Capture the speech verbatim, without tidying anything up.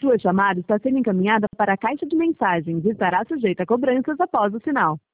Sua chamada está sendo encaminhada para a caixa de mensagens e estará sujeita a cobranças após o sinal.